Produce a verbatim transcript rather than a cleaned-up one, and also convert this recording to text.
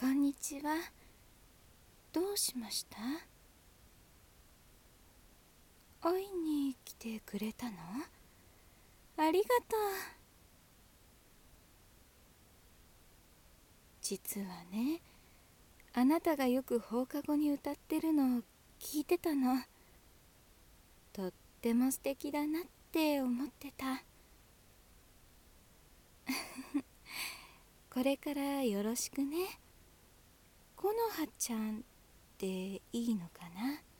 こんにちは。どうしました？会いに来てくれたの？ありがとう。実はね、あなたがよく放課後に歌ってるのを聞いてたの。とっても素敵だなって思ってた。これからよろしくね。コノハちゃんでいいのかな？